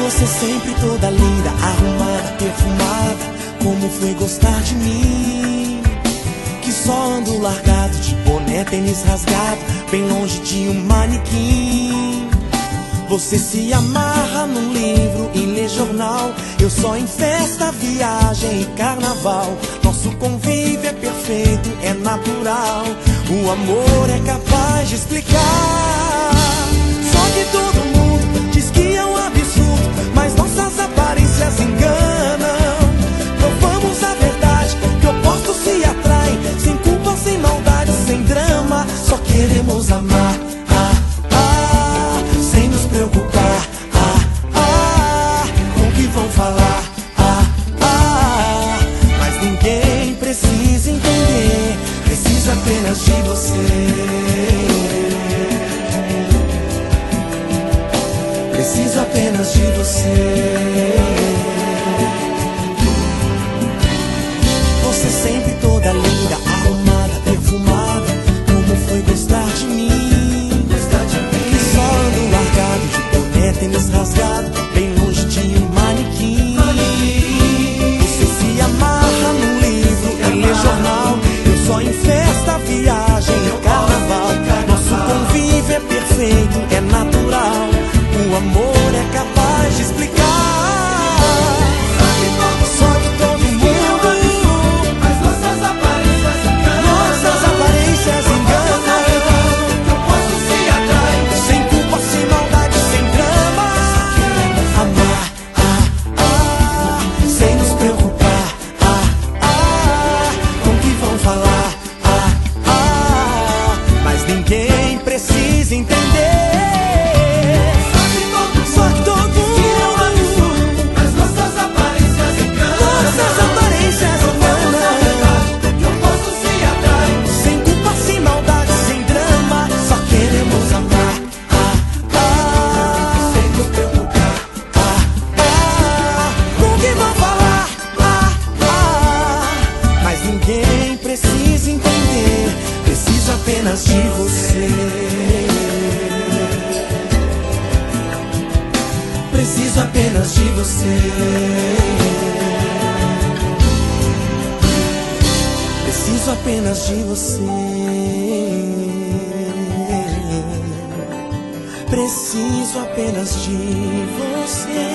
Você sempre toda linda, arrumada, perfumada. Como foi gostar de mim? Que só ando largado, de boné, tênis rasgado, bem longe de um manequim. Você se amarra num livro e lê jornal. Eu só em festa, viagem e carnaval. Nosso convívio é perfeito, é natural. O amor é capaz de explicar. Só que todo mundo diz que é um absurdo, mas nossas aparências enganam. Provamos a verdade, que opostos se atraem, sem culpa, sem maldade, sem drama. Só queremos amar, sem nos preocupar, com o que vão falar, mas ninguém precisa entender, precisa apenas de você. Preciso apenas de você. Você sempre toda linda, arrumada, perfumada. Como foi gostar de mim? Que só ando largado, de boné, tênis rasgado, bem longe de um manequim. Você se amarra num livro e lê jornal. Eu só em festa, viagem e carnaval. Nosso convívio é perfeito, é natural. O amor é capaz de explicar. Só que todo mundo, mas nossas aparências enganam. Opostos se atraem, sem culpa, sem maldade, sem drama. Amar, sem nos preocupar, com o que vão falar, mas ninguém precisa entender. Ninguém precisa entender, preciso apenas de você. Preciso apenas de você. Preciso apenas de você. Preciso apenas de você.